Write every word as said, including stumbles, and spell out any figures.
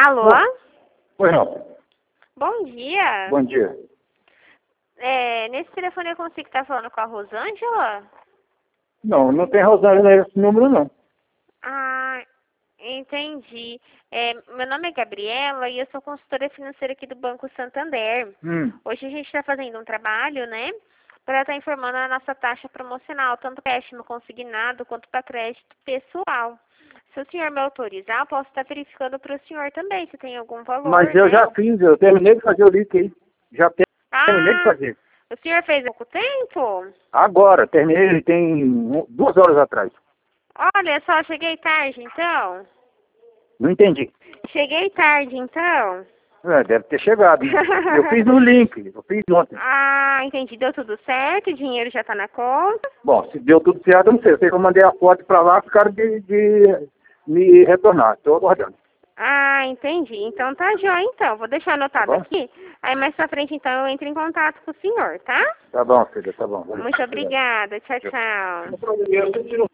Alô? Pois não. Bom dia. Bom dia. É, nesse telefone eu consigo estar falando com a Rosângela? Não, não tem Rosângela nesse número, não. Ah, entendi. É, meu nome é Gabriela e eu sou consultora financeira aqui do Banco Santander. Hum. Hoje a gente está fazendo um trabalho, né, para estar informando a nossa taxa promocional, tanto para empréstimo consignado quanto para crédito pessoal. Se o senhor me autorizar, eu posso estar verificando para o senhor também, se tem algum valor, Mas eu né? já fiz, eu terminei de fazer o link aí. Já te- terminei de Ah, fazer. o senhor fez há pouco tempo? Agora, terminei, ele tem um- duas horas atrás. Olha só, cheguei tarde, então. Não entendi. Cheguei tarde, então. É, deve ter chegado. Né? Eu fiz no link, eu fiz ontem. Ah, entendi. Deu tudo certo, o dinheiro já tá na conta. Bom, se deu tudo certo, eu não sei. Eu sei que eu mandei a foto pra lá, ficaram de, de me retornar. Estou aguardando. Ah, entendi. Então tá jóia, então. Vou deixar Tá anotado bom? aqui. Aí mais pra frente, então, eu entro em contato com o senhor, tá? Tá bom, filha, tá bom. Muito obrigada. Tchau, tchau. Eu-